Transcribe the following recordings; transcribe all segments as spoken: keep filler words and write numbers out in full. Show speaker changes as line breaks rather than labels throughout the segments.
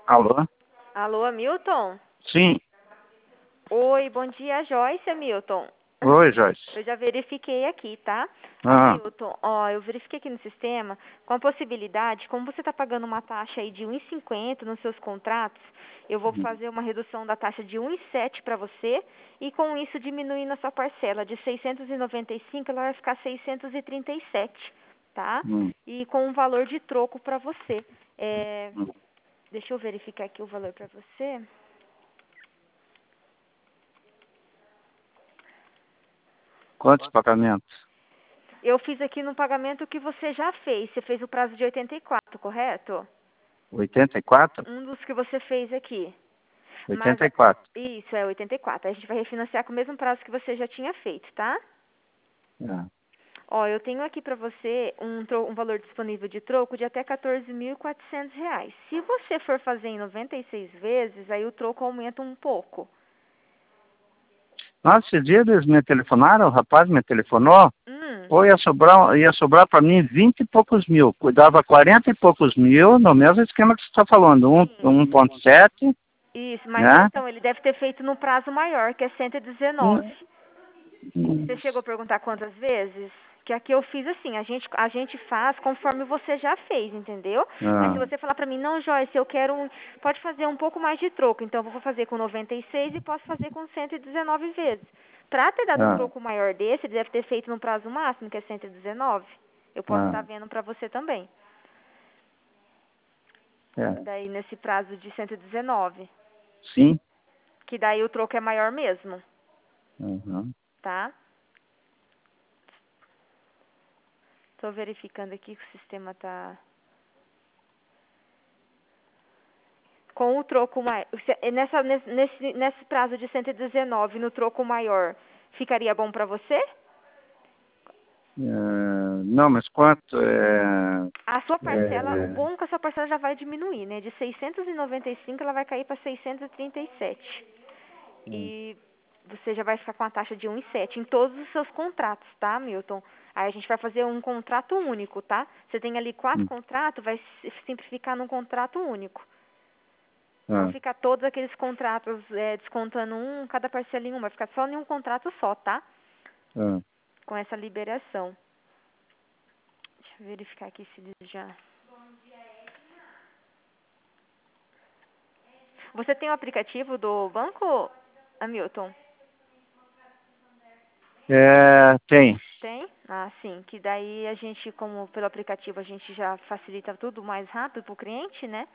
Alô?
Alô, Hamilton?
Sim.
Oi, bom dia, Joyce, Hamilton.
Oi, Joyce.
Eu já verifiquei aqui, tá?
Ah,
Hamilton, ó, eu verifiquei aqui no sistema, com a possibilidade, como você está pagando uma taxa aí de um e cinquenta nos seus contratos, eu vou fazer uma redução da taxa de um e sete para você, e com isso diminuindo a sua parcela de seiscentos e noventa e cinco, ela vai ficar seiscentos e trinta e sete, tá?
hum,
E com um valor de troco para você. É,
hum.
deixa eu verificar aqui o valor para você.
Quantos pagamentos?
Eu fiz aqui no pagamento que você já fez. Você fez o prazo de oitenta e quatro, correto?
oitenta e quatro?
Um dos que você fez aqui. Mas,
oitenta e quatro.
isso, é oitenta e quatro. Aí a gente vai refinanciar com o mesmo prazo que você já tinha feito, tá?
Ah.
Ó, eu tenho aqui pra você um, tro- um valor disponível de troco de até quatorze mil e quatrocentos reais. Se você for fazer em noventa e seis vezes, aí o troco aumenta um pouco.
Nossa, esse dia eles me telefonaram, o rapaz me telefonou,
Hum,
ou ia sobrar, ia sobrar para mim vinte e poucos mil. Cuidava quarenta e poucos mil, no mesmo esquema que você está falando, um,
sim.
um ponto sete,
Isso, mas
né?
então ele deve ter feito no prazo maior, que é cento e dezenove.
Hum, hum,
Você chegou a perguntar quantas vezes? Que aqui eu fiz assim, a gente, a gente faz conforme você já fez, entendeu? Mas se
ah,
você falar pra mim, não, Joyce, eu quero um, pode fazer um pouco mais de troco, então eu vou fazer com noventa e seis e posso fazer com cento e dezenove vezes. Pra ter dado um
ah,
troco maior desse, ele deve ter feito no prazo máximo, que é cento e dezenove. Eu posso
ah,
estar vendo pra você também.
é.
Daí nesse prazo de cento e dezenove,
Sim.
que daí o troco é maior mesmo,
Uhum.
tá? Tô verificando aqui que o sistema tá com o troco maior, nessa, nesse, nesse prazo de cento e dezenove, no troco maior, ficaria bom para você?
É, não, mas quanto? É,
A sua parcela, o
é,
bom é que a sua parcela já vai diminuir, né? De seiscentos e noventa e cinco, ela vai cair para seiscentos e trinta e sete.
hum,
E você já vai ficar com a taxa de um e sete em todos os seus contratos, tá, Milton? Aí a gente vai fazer um contrato único, tá? Você tem ali quatro
hum,
contratos, vai se simplificar num contrato único. Não
ah,
fica todos aqueles contratos é, descontando um, cada parcela em um, vai ficar só em um contrato só, tá?
ah.
Com essa liberação. Deixa eu verificar aqui se eles já... Você tem o aplicativo do banco, Hamilton?
É, tem.
Tem? Ah, sim. Que daí a gente, como pelo aplicativo, a gente já facilita tudo mais rápido pro cliente, né?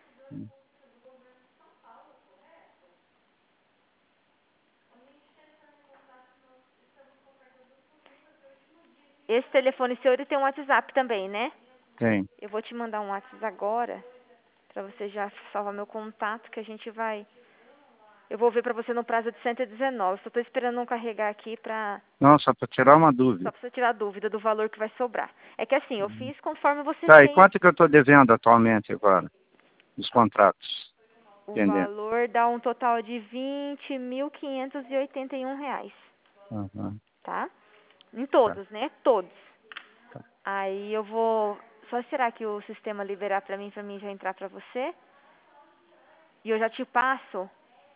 Esse telefone seu, ele tem um WhatsApp também, né?
Tem.
Eu vou te mandar um WhatsApp agora, pra você já salvar meu contato, que a gente vai... Eu vou ver pra você no prazo de cento e dezenove. Só tô esperando não carregar aqui pra...
Não, só para tirar uma
Só
dúvida.
pra você tirar a dúvida do valor que vai sobrar. É que assim, eu fiz conforme você
Tá, e
fez.
quanto que eu estou devendo atualmente agora? Os contratos.
O
Entender?
valor dá um total de vinte mil quinhentos e oitenta e um reais,
Uhum.
tá? Em
Tá,
todos, né? Todos.
tá.
Aí eu vou só esperar que o sistema liberar pra mim, pra mim já entrar pra você. E eu já te passo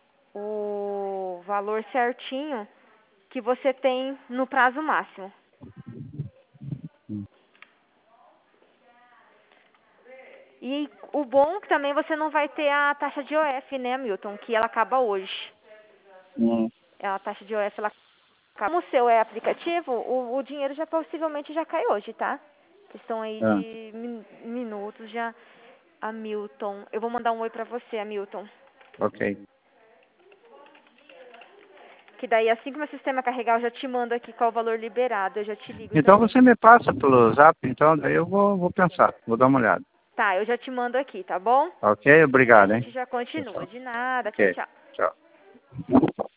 o valor certinho que você tem no prazo máximo.
Hum.
E o bom é que também você não vai ter a taxa de O F, né, Milton? Que ela acaba hoje.
Hum.
É a taxa de O F, ela acaba. Como o seu é aplicativo, o, o dinheiro já possivelmente já cai hoje, tá? Questão aí
Ah,
de min- minutos já. Hamilton, eu vou mandar um oi pra você, Hamilton.
ok.
Que daí assim que o meu sistema carregar, eu já te mando aqui qual o valor liberado. Eu já te ligo
Então
também.
você me passa pelo zap, então daí eu vou, vou pensar, vou dar uma olhada.
Tá, eu já te mando aqui, tá bom?
Ok?
Daí a
Obrigado,
gente
hein?
já continua. De nada, tchau,
Ok.
tchau.
Tchau.